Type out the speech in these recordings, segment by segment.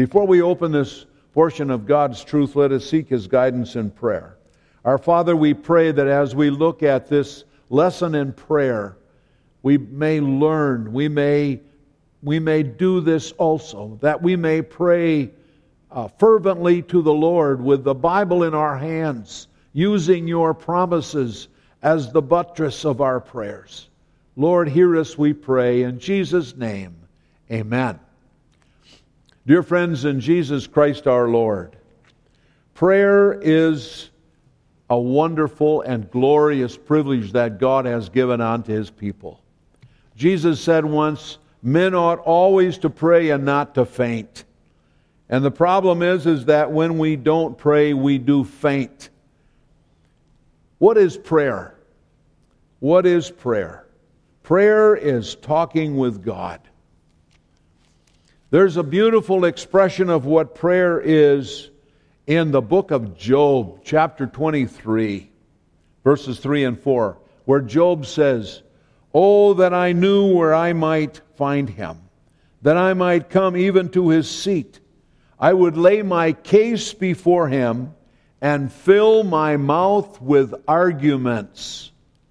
Before we open this portion of God's truth, let us seek His guidance in prayer. Our Father, we pray that as we look at this lesson in prayer, we may learn, we may do this also, that we may pray fervently to the Lord with the Bible in our hands, using your promises as the buttress of our prayers. Lord, hear us, we pray. In Jesus' name, amen. Dear friends in Jesus Christ our Lord, prayer is a wonderful and glorious privilege that God has given unto His people. Jesus said once, men ought always to pray and not to faint. And the problem is that when we don't pray, we do faint. What is prayer? What is prayer? Prayer is talking with God. There's a beautiful expression of what prayer is in the book of Job, chapter 23, verses 3 and 4, where Job says, "Oh, that I knew where I might find him, that I might come even to his seat. I would lay my case before him and fill my mouth with arguments."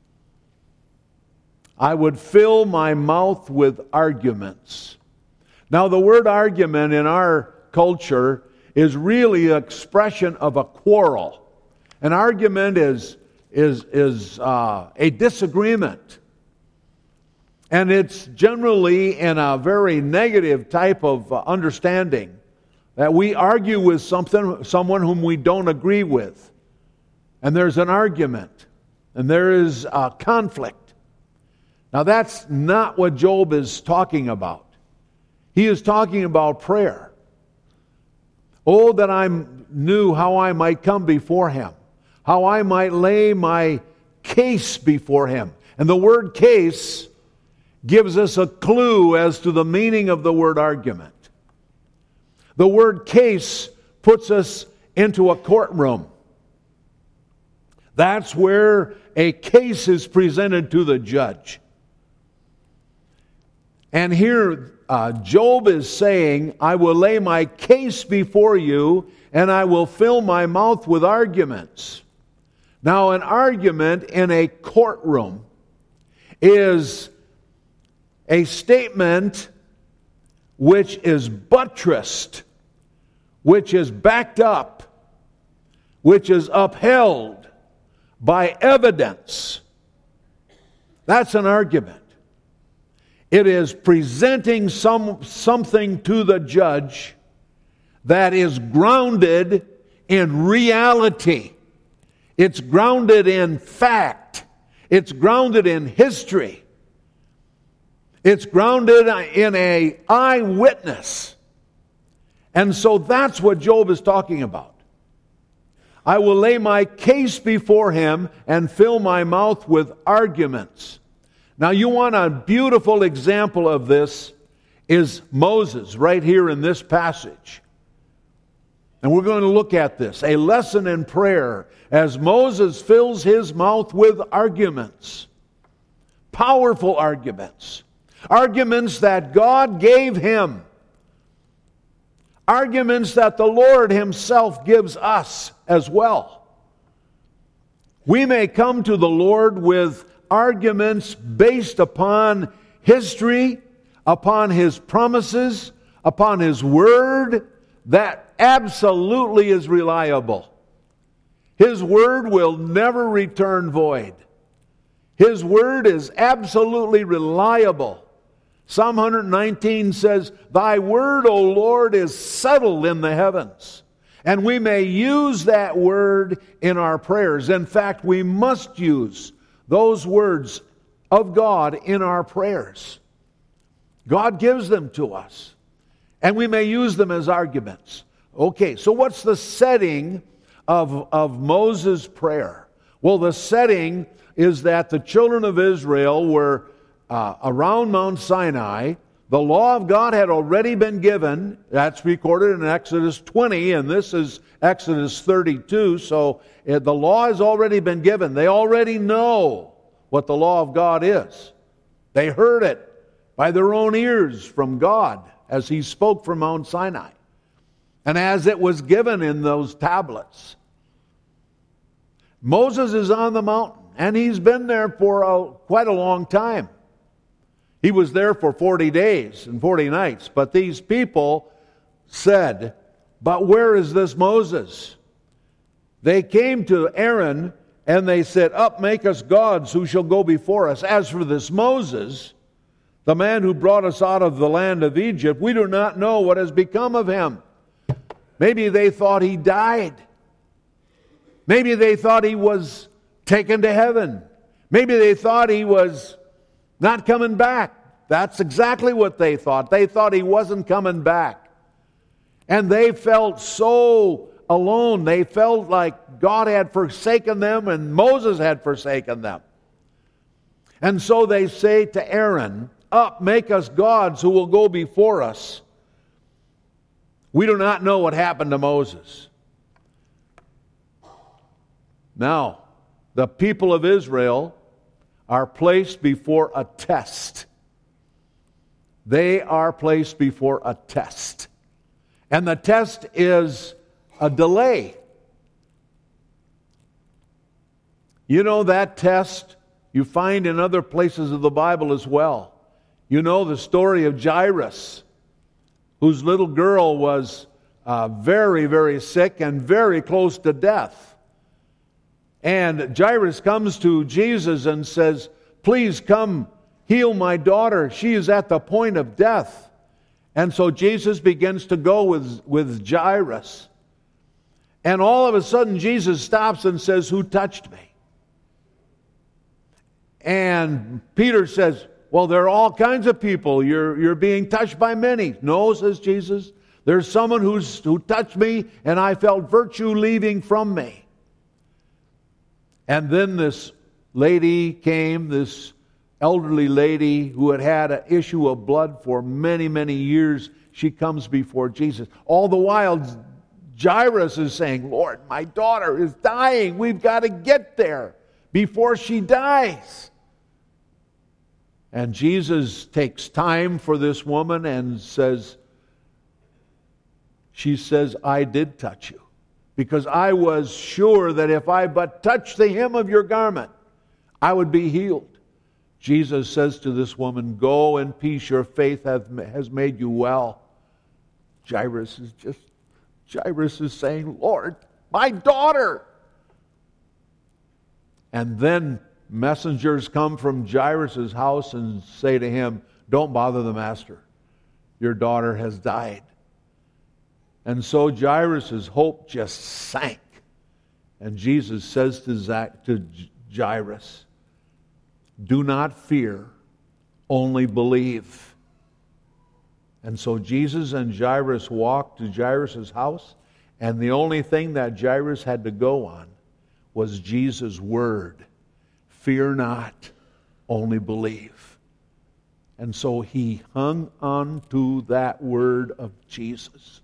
I would fill my mouth with arguments. Now, the word argument in our culture is really an expression of a quarrel. An argument is a disagreement. And it's generally in a very negative type of understanding, that we argue with someone whom we don't agree with. And there's an argument. And there is a conflict. Now, that's not what Job is talking about. He is talking about prayer. Oh, that I knew how I might come before him, how I might lay my case before him. And the word case gives us a clue as to the meaning of the word argument. The word case puts us into a courtroom. That's where a case is presented to the judge. And here Job is saying, I will lay my case before you, and I will fill my mouth with arguments. Now, an argument in a courtroom is a statement which is buttressed, which is backed up, which is upheld by evidence. That's an argument. It is presenting something to the judge that is grounded in reality. It's grounded in fact. It's grounded in history. It's grounded in an eyewitness. And so that's what Job is talking about. I will lay my case before him and fill my mouth with arguments. Now, you want a beautiful example of this is Moses, right here in this passage. And we're going to look at this, a lesson in prayer, as Moses fills his mouth with arguments. Powerful arguments. Arguments that God gave him. Arguments that the Lord Himself gives us as well. We may come to the Lord with arguments based upon history, upon His promises, upon His Word, that absolutely is reliable. His Word will never return void. His Word is absolutely reliable. Psalm 119 says, Thy Word, O Lord, is settled in the heavens. And we may use that Word in our prayers. In fact, we must use those words of God in our prayers. God gives them to us. And we may use them as arguments. Okay, so what's the setting of Moses' prayer? Well, the setting is that the children of Israel were around Mount Sinai. The law of God had already been given. That's recorded in Exodus 20, and this is Exodus 32. So the law has already been given. They already know what the law of God is. They heard it by their own ears from God as He spoke from Mount Sinai. and as it was given in those tablets. Moses is on the mountain, and he's been there for quite a long time. He was there for 40 days and 40 nights, but these people said, "But where is this Moses?" They came to Aaron and they said, "Up, make us gods who shall go before us. As for this Moses, the man who brought us out of the land of Egypt, we do not know what has become of him." Maybe they thought he died. Maybe they thought he was taken to heaven. Maybe they thought he was not coming back. That's exactly what they thought. They thought he wasn't coming back. And they felt so alone. They felt like God had forsaken them and Moses had forsaken them. And so they say to Aaron, "Up, make us gods who will go before us. We do not know what happened to Moses." Now, the people of Israel are placed before a test. They are placed before a test. And the test is a delay. You know, that test you find in other places of the Bible as well. You know the story of Jairus, whose little girl was very, very sick and very close to death. And Jairus comes to Jesus and says, "Please come heal my daughter. She is at the point of death." And so Jesus begins to go with Jairus. And all of a sudden Jesus stops and says, "Who touched me?" And Peter says, "Well, there are all kinds of people. You're being touched by many." "No," says Jesus. "There's someone who touched me, and I felt virtue leaving from me." And then this lady came, this elderly lady who had had an issue of blood for many, many years. She comes before Jesus. All the while, Jairus is saying, "Lord, my daughter is dying. We've got to get there before she dies." And Jesus takes time for this woman and she says, "I did touch you, because I was sure that if I but touched the hem of your garment, I would be healed." Jesus says to this woman, "Go in peace, your faith has made you well." Jairus is saying, "Lord, my daughter." And then messengers come from Jairus' house and say to him, "Don't bother the master. Your daughter has died." And so Jairus' hope just sank. And Jesus says to Jairus, "Do not fear, only believe." And so Jesus and Jairus walked to Jairus' house, and the only thing that Jairus had to go on was Jesus' word. "Fear not, only believe." And so he hung on to that word of Jesus.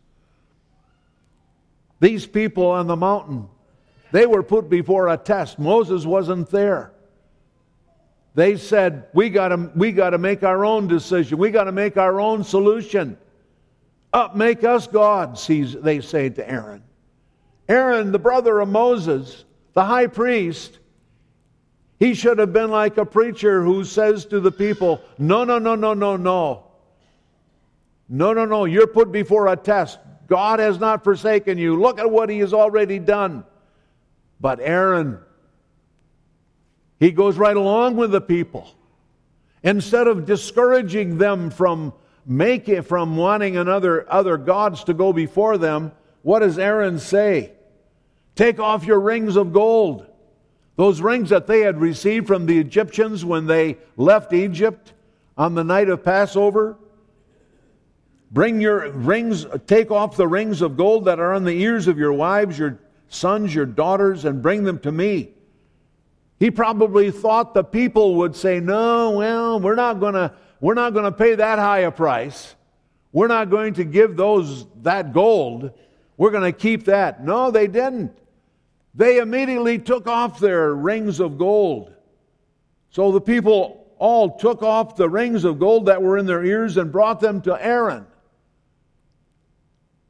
These people on the mountain, they were put before a test. Moses wasn't there. They said, we got to make our own decision. We got to make our own solution. "Up, make us gods," they say to Aaron. Aaron, the brother of Moses, the high priest, he should have been like a preacher who says to the people, "No, no, no, no, no, no. No, no, no, you're put before a test. God has not forsaken you. Look at what he has already done." But Aaron, he goes right along with the people. Instead of discouraging them from wanting other gods to go before them, what does Aaron say? "Take off your rings of gold." Those rings that they had received from the Egyptians when they left Egypt on the night of Passover. "Bring your rings, take off the rings of gold that are on the ears of your wives, your sons, your daughters, and bring them to me." He probably thought the people would say, "No, well, we're not going to pay that high a price. We're not going to give that gold. We're going to keep that." No, they didn't. They immediately took off their rings of gold. So the people all took off the rings of gold that were in their ears and brought them to Aaron.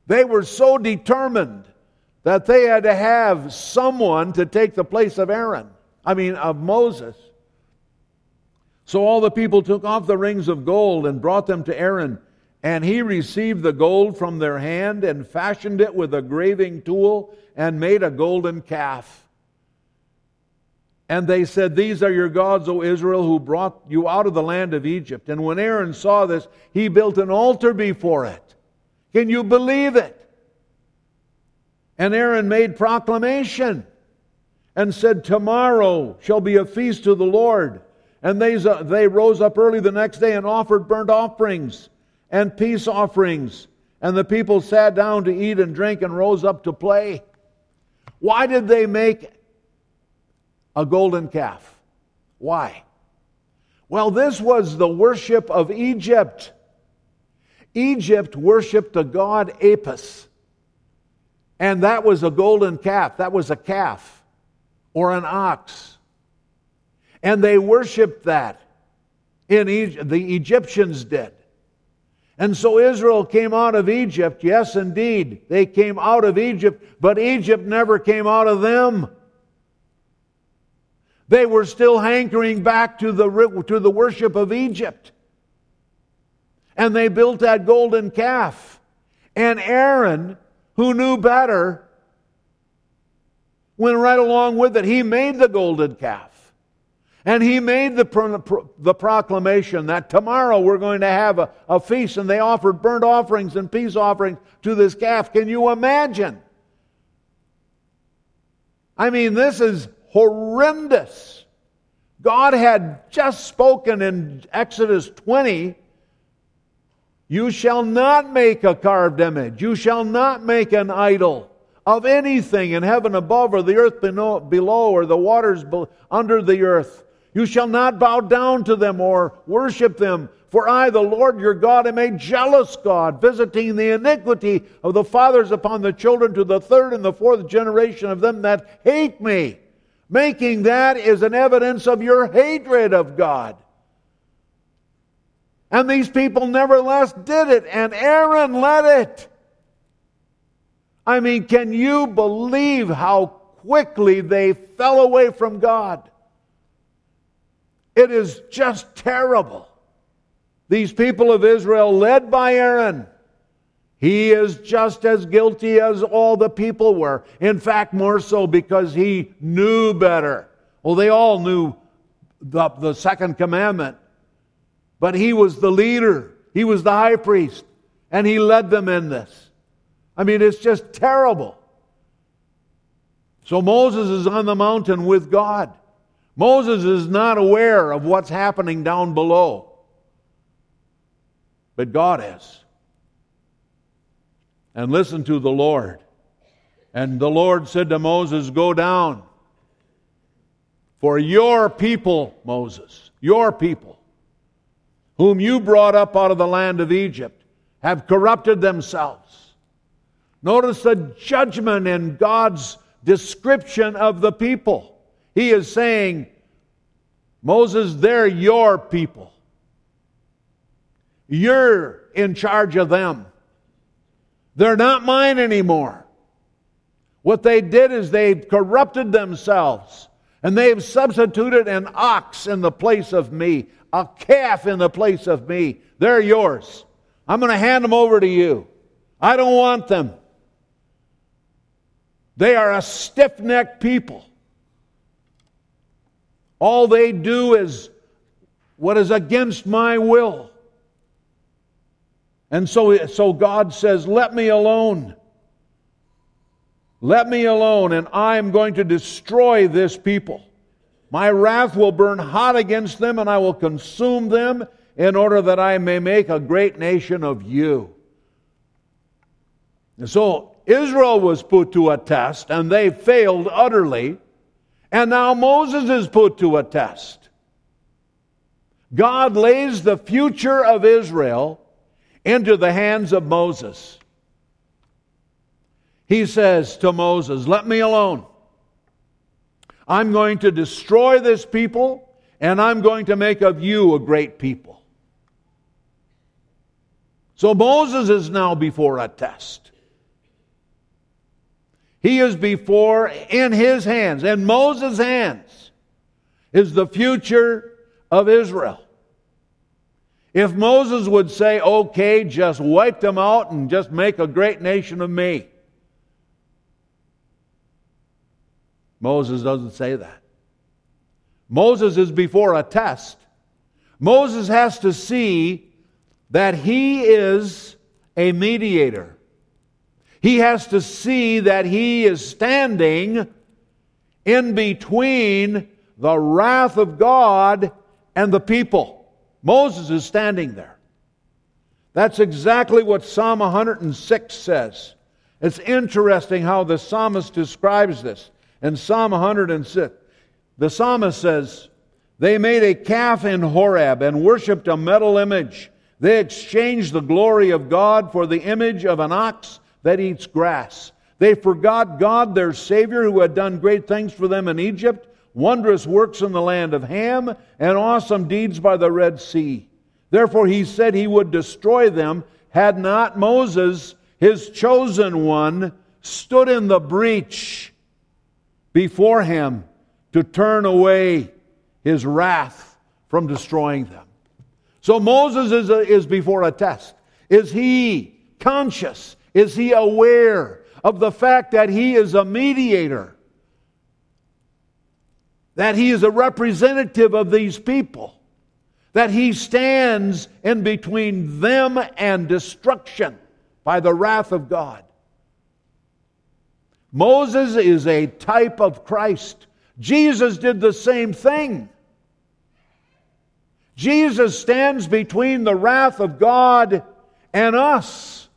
They were so determined that they had to have someone to take the place of of Moses. So all the people took off the rings of gold and brought them to Aaron, and he received the gold from their hand and fashioned it with a graving tool and made a golden calf. And they said, "These are your gods, O Israel, who brought you out of the land of Egypt." And when Aaron saw this, he built an altar before it. Can you believe it? And Aaron made proclamation and said, "Tomorrow shall be a feast to the Lord." And they rose up early the next day and offered burnt offerings and peace offerings. And the people sat down to eat and drink and rose up to play. Why did they make a golden calf? Why? Well, this was the worship of Egypt. Egypt worshipped the god Apis. And that was a golden calf. That was a calf or an ox. And they worshipped that in Egypt. The Egyptians did. And so Israel came out of Egypt. Yes, indeed, they came out of Egypt, but Egypt never came out of them. They were still hankering back to the worship of Egypt. And they built that golden calf. And Aaron, who knew better, went right along with it. He made the golden calf. And he made the proclamation that tomorrow we're going to have a feast. And they offered burnt offerings and peace offerings to this calf. Can you imagine? I mean, this is horrendous. God had just spoken in Exodus 20, "You shall not make a carved image. You shall not make an idol of anything in heaven above or the earth below or the waters under the earth. You shall not bow down to them or worship them. For I, the Lord your God, am a jealous God, visiting the iniquity of the fathers upon the children to the third and the fourth generation of them that hate me." Making that is an evidence of your hatred of God. And these people nevertheless did it, and Aaron led it. I mean, can you believe how quickly they fell away from God? It is just terrible. These people of Israel, led by Aaron, he is just as guilty as all the people were. In fact, more so because he knew better. Well, they all knew the second commandment. But he was the leader. He was the high priest. And he led them in this. I mean, it's just terrible. So Moses is on the mountain with God. Moses is not aware of what's happening down below. But God is. And listen to the Lord. And the Lord said to Moses, "Go down. For your people, Moses, your people, whom you brought up out of the land of Egypt, have corrupted themselves." Notice the judgment in God's description of the people. He is saying, Moses, they're your people. You're in charge of them. They're not mine anymore. What they did is they've corrupted themselves. And they've substituted an ox in the place of me, a calf in the place of me. They're yours. I'm going to hand them over to you. I don't want them. They are a stiff-necked people. All they do is what is against my will. And so God says, "Let me alone. Let me alone, and I am going to destroy this people. My wrath will burn hot against them, and I will consume them in order that I may make a great nation of you." And so Israel was put to a test, and they failed utterly. And now Moses is put to a test. God lays the future of Israel into the hands of Moses. He says to Moses, "Let me alone. I'm going to destroy this people, and I'm going to make of you a great people." So Moses is now before a test. He is before, in his hands, in Moses' hands, is the future of Israel. If Moses would say, okay, just wipe them out and just make a great nation of me. Moses doesn't say that. Moses is before a test. Moses has to see that he is a mediator. He has to see that he is standing in between the wrath of God and the people. Moses is standing there. That's exactly what Psalm 106 says. It's interesting how the psalmist describes this. In Psalm 106, the psalmist says, they made a calf in Horeb and worshipped a metal image. They exchanged the glory of God for the image of an ox that eats grass. They forgot God, their Savior, who had done great things for them in Egypt, wondrous works in the land of Ham, and awesome deeds by the Red Sea. Therefore he said he would destroy them, had not Moses, his chosen one, stood in the breach before him to turn away his wrath from destroying them. So Moses is before a test. Is he conscious? Is he aware of the fact that he is a mediator? That he is a representative of these people? That he stands in between them and destruction by the wrath of God? Moses is a type of Christ. Jesus did the same thing. Jesus stands between the wrath of God and us.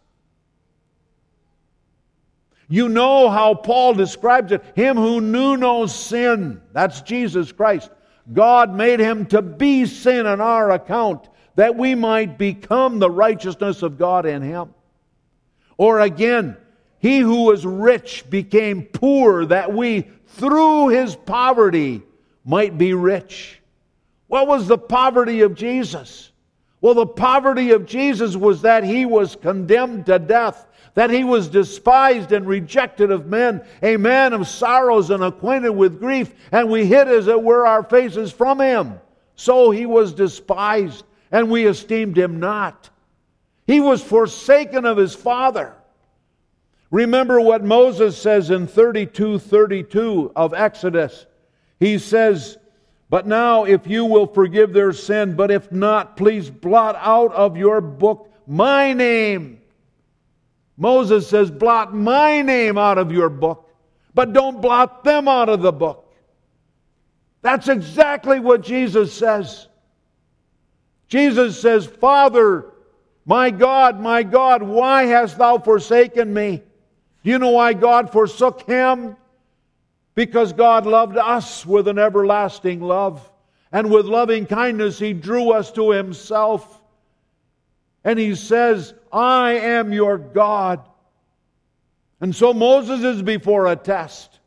You know how Paul describes it. Him who knew no sin, that's Jesus Christ. God made him to be sin on our account, that we might become the righteousness of God in him. Or again, he who was rich became poor, that we, through his poverty, might be rich. What was the poverty of Jesus? Well, the poverty of Jesus was that he was condemned to death, that he was despised and rejected of men, a man of sorrows and acquainted with grief, and we hid, as it were, our faces from him. So he was despised, and we esteemed him not. He was forsaken of his Father. Remember what Moses says in 32:32 of Exodus. He says, but now if you will forgive their sin, but if not, please blot out of your book my name. Moses says, blot my name out of your book, but don't blot them out of the book. That's exactly what Jesus says. Jesus says, Father, my God, why hast thou forsaken me? Do you know why God forsook him? Because God loved us with an everlasting love. And with loving kindness he drew us to himself. And he says, I am your God. And so Moses is before a test.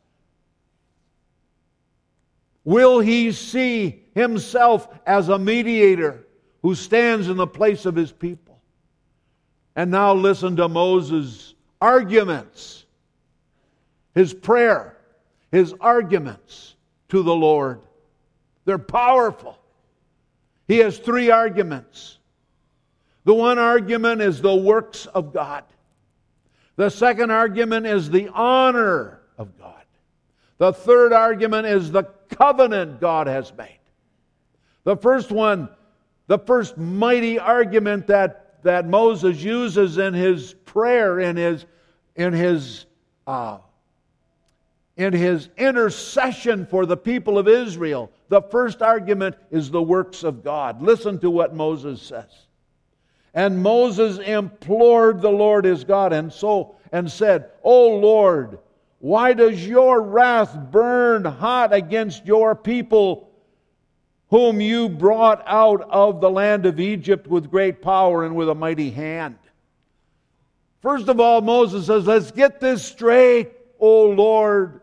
Will he see himself as a mediator who stands in the place of his people? And now listen to Moses' arguments, his prayer, his arguments to the Lord. They're powerful. He has three arguments. The one argument is the works of God. The second argument is the honor of God. The third argument is the covenant God has made. The first one, the first mighty argument that Moses uses in his prayer, in his intercession for the people of Israel, the first argument is the works of God. Listen to what Moses says. And Moses implored the Lord his God and said, O Lord, why does your wrath burn hot against your people, whom you brought out of the land of Egypt with great power and with a mighty hand? First of all, Moses says, let's get this straight, O Lord.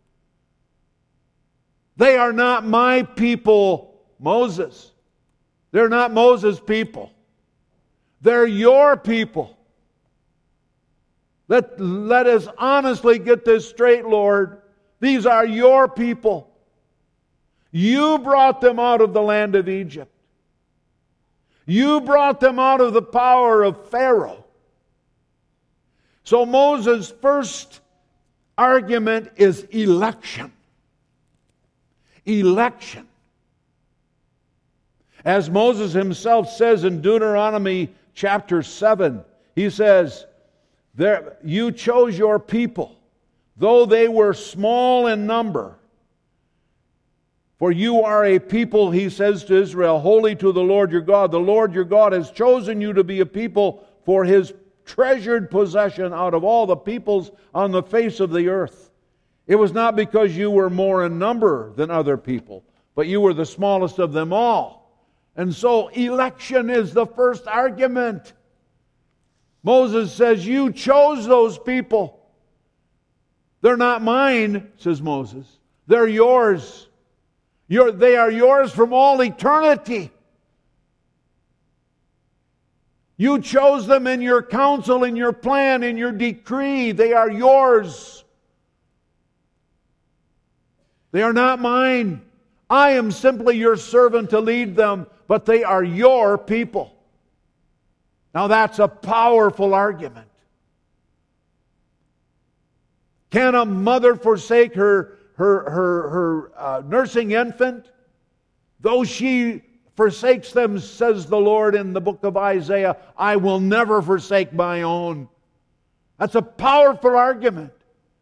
They are not my people, Moses. They're not Moses' people. They're your people. Let us honestly get this straight, Lord. These are your people. You brought them out of the land of Egypt. You brought them out of the power of Pharaoh. So Moses' first argument is election. Election. As Moses himself says in Deuteronomy chapter 7, he says, you chose your people, though they were small in number. For you are a people, he says to Israel, holy to the Lord your God. The Lord your God has chosen you to be a people for His treasured possession out of all the peoples on the face of the earth. It was not because you were more in number than other people, but you were the smallest of them all. And so election is the first argument. Moses says, you chose those people. They're not mine, says Moses. They're yours. They are yours from all eternity. You chose them in your counsel, in your plan, in your decree. They are yours. They are not mine. I am simply your servant to lead them, but they are your people. Now that's a powerful argument. Can a mother forsake her nursing infant? Though she forsakes them, says the Lord in the book of Isaiah, I will never forsake my own. That's a powerful argument.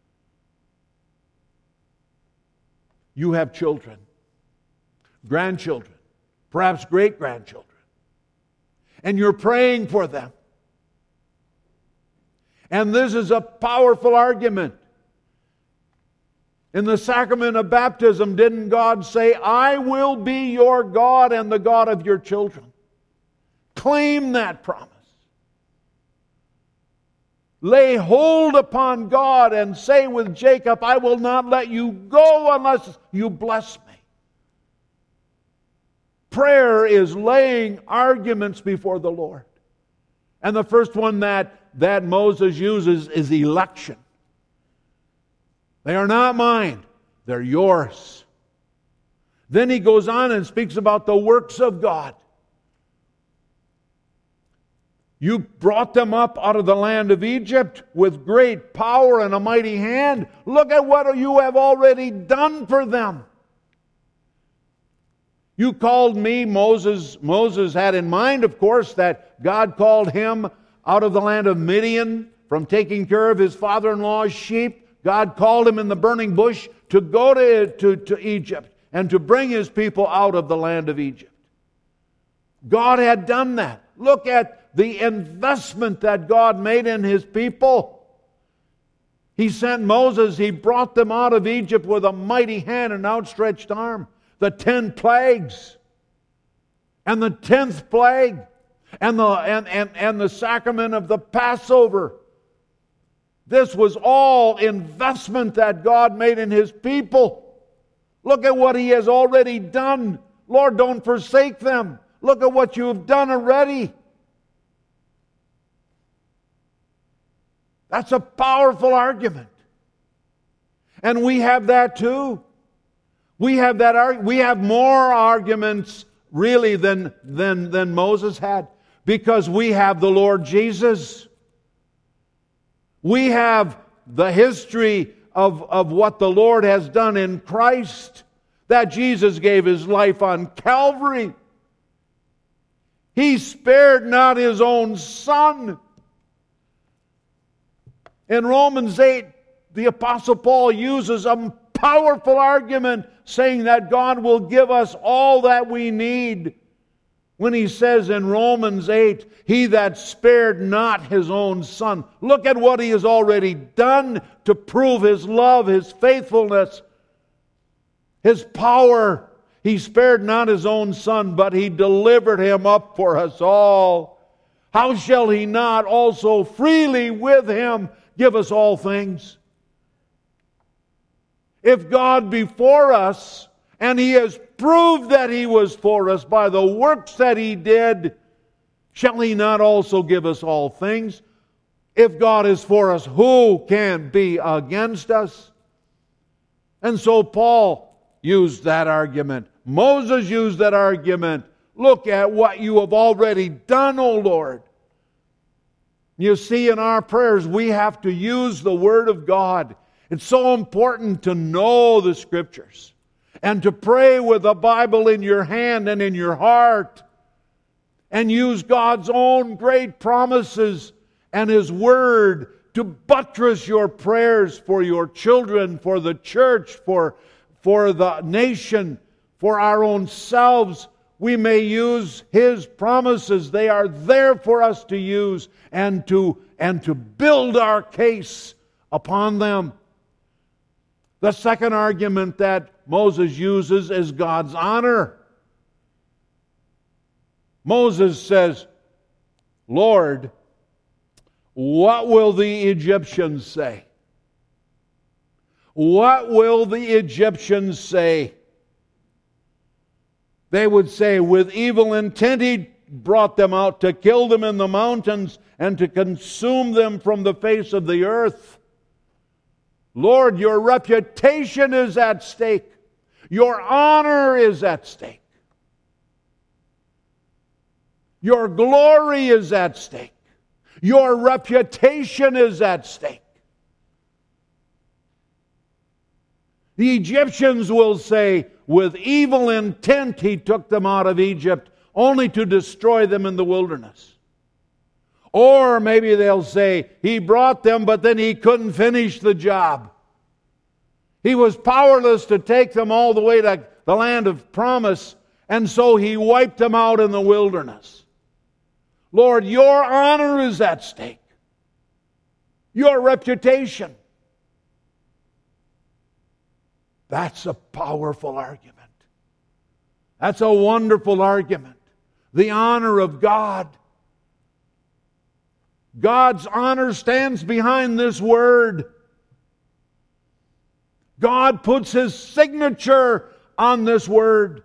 You have children, grandchildren, perhaps great-grandchildren, and you're praying for them. And this is a powerful argument. In the sacrament of baptism, didn't God say, I will be your God and the God of your children? Claim that promise. Lay hold upon God and say with Jacob, I will not let you go unless you bless me. Prayer is laying arguments before the Lord. And the first one that Moses uses is election. They are not mine, they're yours. Then he goes on and speaks about the works of God. You brought them up out of the land of Egypt with great power and a mighty hand. Look at what you have already done for them. You called me, Moses. Moses had in mind, of course, that God called him out of the land of Midian from taking care of his father-in-law's sheep. God called him in the burning bush to go to Egypt and to bring His people out of the land of Egypt. God had done that. Look at the investment that God made in His people. He sent Moses. He brought them out of Egypt with a mighty hand and outstretched arm. The 10 plagues and the 10th plague and the sacrament of the Passover. This was all investment that God made in His people. Look at what He has already done. Lord, don't forsake them. Look at what you have done already. That's a powerful argument. And we have that too. We have that. We have more arguments really than Moses had, because we have the Lord Jesus. We have the history of what the Lord has done in Christ, that Jesus gave His life on Calvary. He spared not His own Son. In Romans 8, the Apostle Paul uses a powerful argument saying that God will give us all that we need. When he says in Romans 8, He that spared not His own Son. Look at what He has already done to prove His love, His faithfulness, His power. He spared not His own Son, but He delivered Him up for us all. How shall He not also freely with Him give us all things? If God be for us, and He has proved that He was for us by the works that He did, shall He not also give us all things? If God is for us, who can be against us? And so Paul used that argument. Moses used that argument. Look at what you have already done, O Lord. You see, in our prayers, we have to use the Word of God. It's so important to know the Scriptures and to pray with the Bible in your hand and in your heart and use God's own great promises and His Word to buttress your prayers for your children, for the church, for the nation, for our own selves. We may use His promises. They are there for us to use and to build our case upon them. The second argument that Moses uses is God's honor. Moses says, Lord, what will the Egyptians say? What will the Egyptians say? They would say, with evil intent He brought them out to kill them in the mountains and to consume them from the face of the earth. Lord, your reputation is at stake. Your honor is at stake. Your glory is at stake. Your reputation is at stake. The Egyptians will say, with evil intent He took them out of Egypt, only to destroy them in the wilderness. Or maybe they'll say, He brought them, but then He couldn't finish the job. He was powerless to take them all the way to the land of promise, and so He wiped them out in the wilderness. Lord, your honor is at stake. Your reputation. That's a powerful argument. That's a wonderful argument. The honor of God. God's honor stands behind this word. God puts His signature on this word.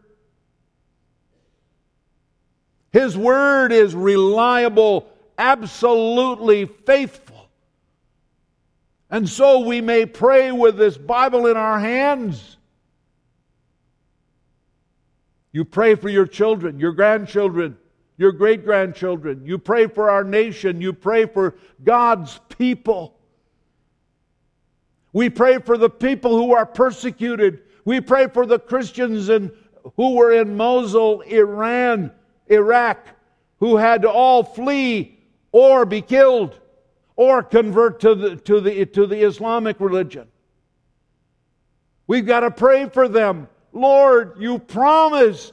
His word is reliable, absolutely faithful. And so we may pray with this Bible in our hands. You pray for your children, your grandchildren, your great-grandchildren. You pray for our nation. You pray for God's people. We pray for the people who are persecuted. We pray for the Christians who were in Mosul, Iraq, who had to all flee or be killed or convert to the Islamic religion. We've got to pray for them. Lord, you promised,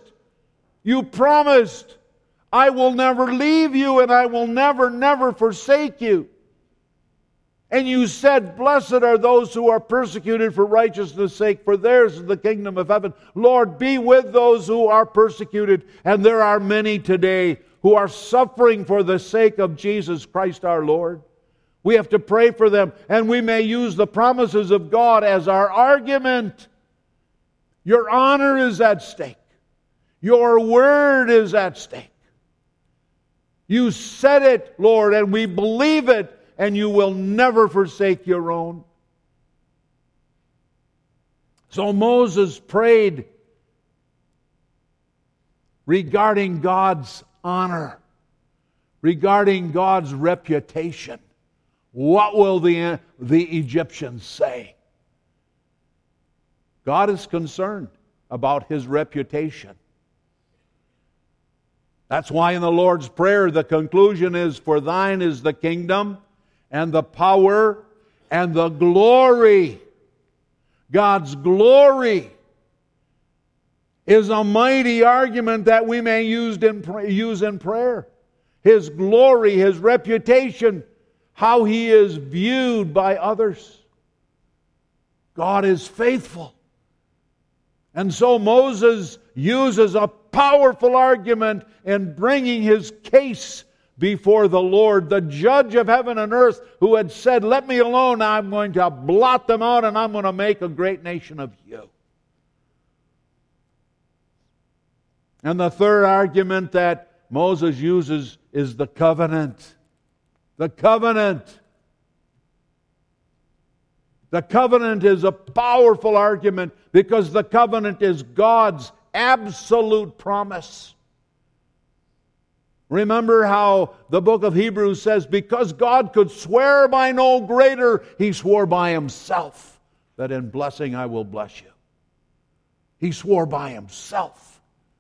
I will never leave you and I will never forsake you. And you said, blessed are those who are persecuted for righteousness' sake, for theirs is the kingdom of heaven. Lord, be with those who are persecuted. And there are many today who are suffering for the sake of Jesus Christ our Lord. We have to pray for them, and we may use the promises of God as our argument. Your honor is at stake. Your word is at stake. You said it, Lord, and we believe it, and you will never forsake your own. So Moses prayed regarding God's honor, regarding God's reputation. What will the Egyptians say? God is concerned about His reputation. That's why in the Lord's Prayer the conclusion is, for thine is the kingdom and the power and the glory. God's glory is a mighty argument that we may use in prayer. His glory, His reputation, how He is viewed by others. God is faithful. And so Moses uses a powerful argument in bringing his case before the Lord, the judge of heaven and earth, who had said, let me alone, I'm going to blot them out and I'm going to make a great nation of you. And the third argument that Moses uses is the covenant. The covenant. The covenant is a powerful argument because the covenant is God's absolute promise. Remember how the book of Hebrews says, because God could swear by no greater, He swore by Himself that in blessing I will bless you. He swore by Himself.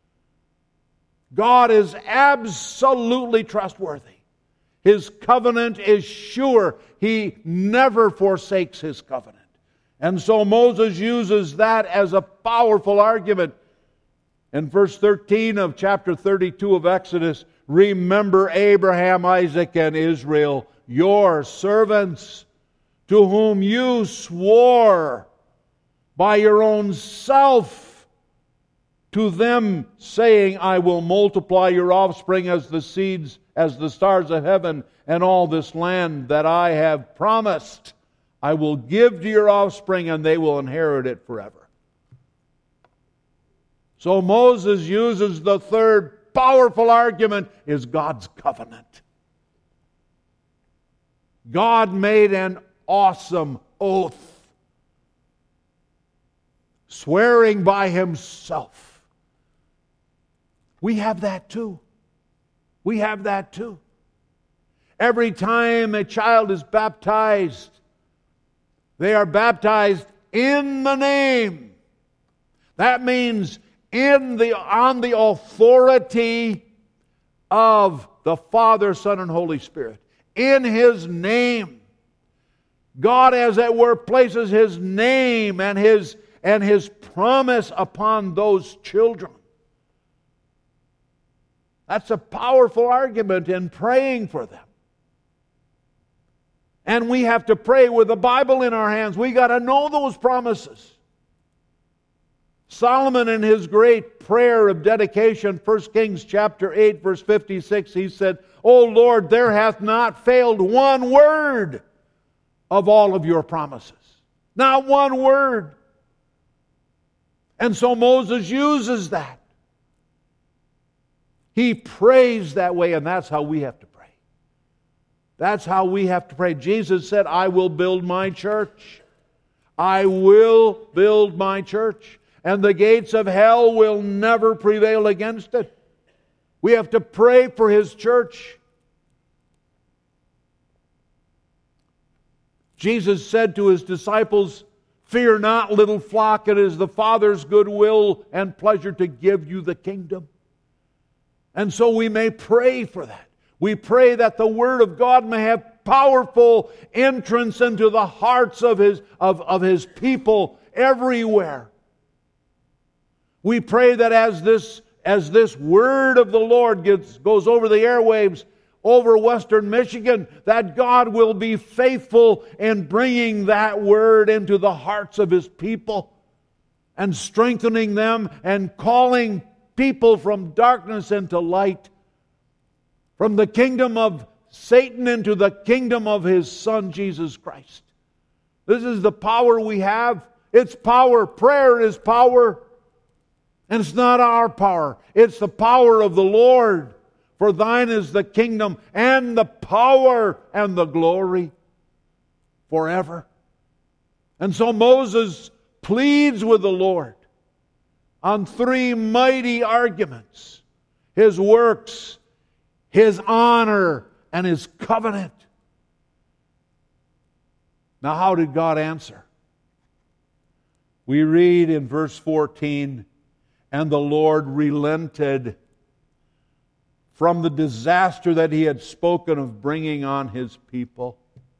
God is absolutely trustworthy. His covenant is sure. He never forsakes His covenant. And so Moses uses that as a powerful argument. In verse 13 of chapter 32 of Exodus, remember Abraham, Isaac, and Israel, your servants, to whom you swore by your own self to them, saying, I will multiply your offspring as the seeds, as the stars of heaven, and all this land that I have promised I will give to your offspring, and they will inherit it forever. So Moses uses the third powerful argument is God's covenant. God made an awesome oath, swearing by Himself. We have that too. We have that too. Every time a child is baptized, they are baptized in the name. That means on the authority of the Father, Son, and Holy Spirit. In His name. God, as it were, places His name and His promise upon those children. That's a powerful argument in praying for them. And we have to pray with the Bible in our hands. We got to know those promises. Solomon, in his great prayer of dedication, 1 Kings chapter 8, verse 56, he said, O Lord, there hath not failed one word of all of your promises. Not one word. And so Moses uses that. He prays that way, and that's how we have to pray. That's how we have to pray. Jesus said, I will build my church. I will build my church. And the gates of hell will never prevail against it. We have to pray for His church. Jesus said to His disciples, fear not, little flock, it is the Father's good will and pleasure to give you the kingdom. And so we may pray for that. We pray that the Word of God may have powerful entrance into the hearts of His people everywhere. We pray that as this Word of the Lord goes over the airwaves, over Western Michigan, that God will be faithful in bringing that Word into the hearts of His people and strengthening them and calling people from darkness into light, from the kingdom of Satan into the kingdom of His Son, Jesus Christ. This is the power we have. It's power. Prayer is power. And it's not our power. It's the power of the Lord. For thine is the kingdom and the power and the glory forever. And so Moses pleads with the Lord on three mighty arguments: His works, His honor, and His covenant. Now, how did God answer? We read in verse 14, and the Lord relented from the disaster that He had spoken of bringing on His people.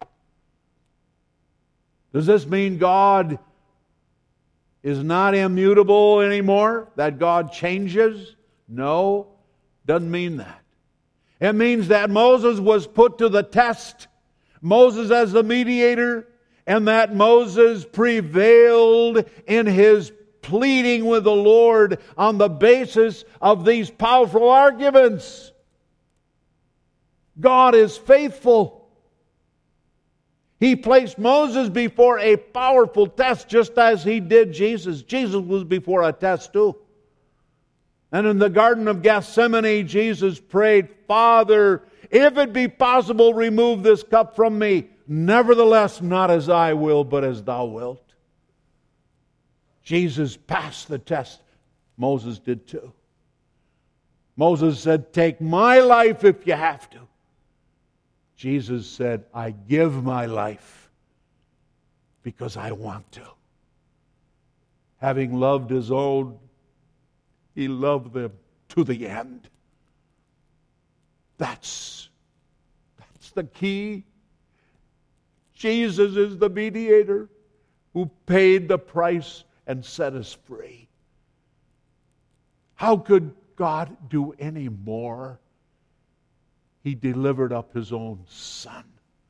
Does this mean God is not immutable anymore? That God changes? No, doesn't mean that. It means that Moses was put to the test. Moses as the mediator, and that Moses prevailed in his pleading with the Lord on the basis of these powerful arguments. God is faithful. He placed Moses before a powerful test, just as He did Jesus. Jesus was before a test too. And in the Garden of Gethsemane, Jesus prayed, Father, if it be possible, remove this cup from me. Nevertheless, not as I will, but as thou wilt. Jesus passed the test. Moses did too. Moses said, take my life if you have to. Jesus said, I give my life because I want to. Having loved his own, he loved them to the end. That's the key. Jesus is the mediator who paid the price and set us free. How could God do any more? He delivered up his own Son.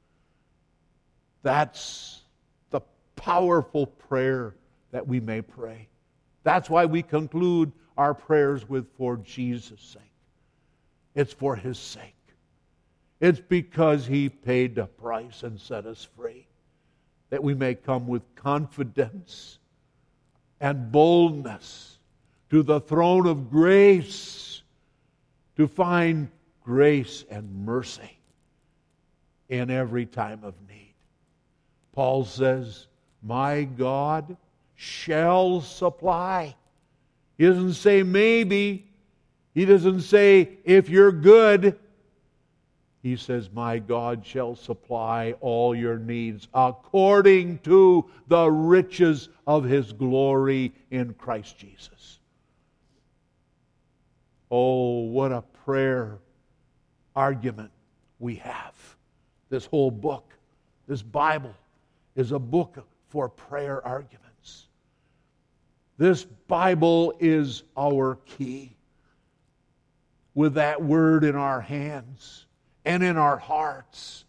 That's the powerful prayer that we may pray. That's why we conclude our prayers with, for Jesus' sake. It's for his sake. It's because he paid the price and set us free, that we may come with confidence and boldness to the throne of grace to find grace and mercy in every time of need. Paul says, my God shall supply. He doesn't say maybe. He doesn't say if you're good. He says, my God shall supply all your needs according to the riches of his glory in Christ Jesus. Oh, what a prayer argument we have. This whole book, this Bible, is a book for prayer arguments. This Bible is our key. With that word in our hands and in our hearts,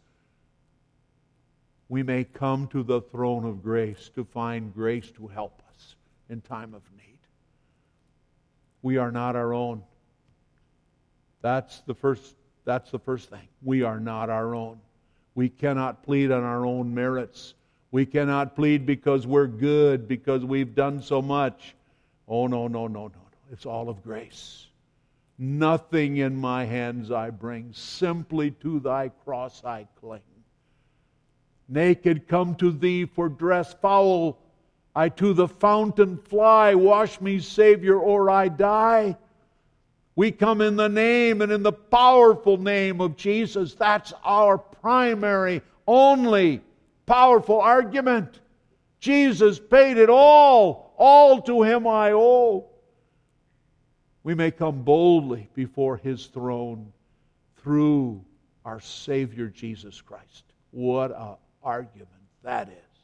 we may come to the throne of grace to find grace to help us in time of need. We are not our own. That's the first thing. We are not our own. We cannot plead on our own merits. We cannot plead because we're good, because we've done so much. Oh, no. It's all of grace. Nothing in my hands I bring, simply to thy cross I cling. Naked come to thee for dress, foul I to the fountain fly. Wash me, Savior, or I die. We come in the name and in the powerful name of Jesus. That's our primary, only powerful argument. Jesus paid it all. All to him I owe. We may come boldly before his throne through our Savior Jesus Christ. What an argument that is.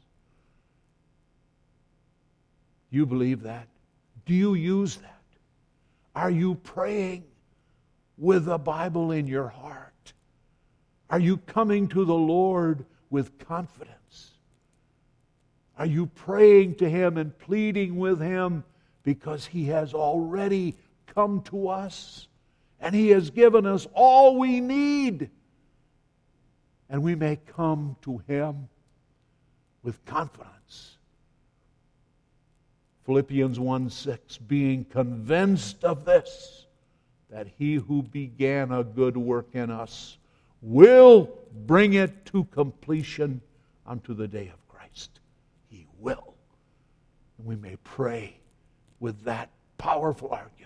Do you believe that? Do you use that? Are you praying with the Bible in your heart? Are you coming to the Lord with confidence? Are you praying to him and pleading with him because he has already come to us and he has given us all we need? And we may come to him with confidence. Philippians 1:6, being convinced of this, that he who began a good work in us will bring it to completion unto the day of Christ. He will. And we may pray with that powerful argument.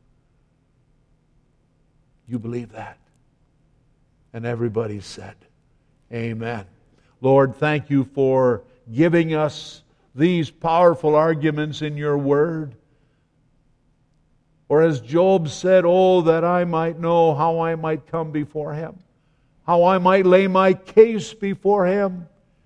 You believe that? And everybody said, amen. Lord, thank you for giving us these powerful arguments in your word. Or as Job said, oh, that I might know how I might come before him, how I might lay my case before him,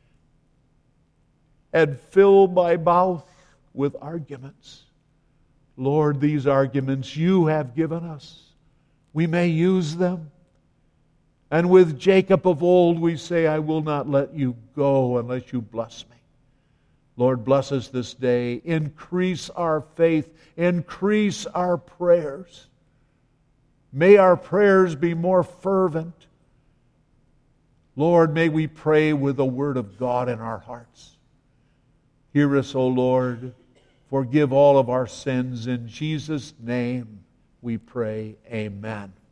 and fill my mouth with arguments. Lord, these arguments you have given us. We may use them. And with Jacob of old, we say, I will not let you go unless you bless me. Lord, bless us this day. Increase our faith. Increase our prayers. May our prayers be more fervent. Lord, may we pray with the Word of God in our hearts. Hear us, O Lord. Forgive all of our sins. In Jesus' name we pray. Amen.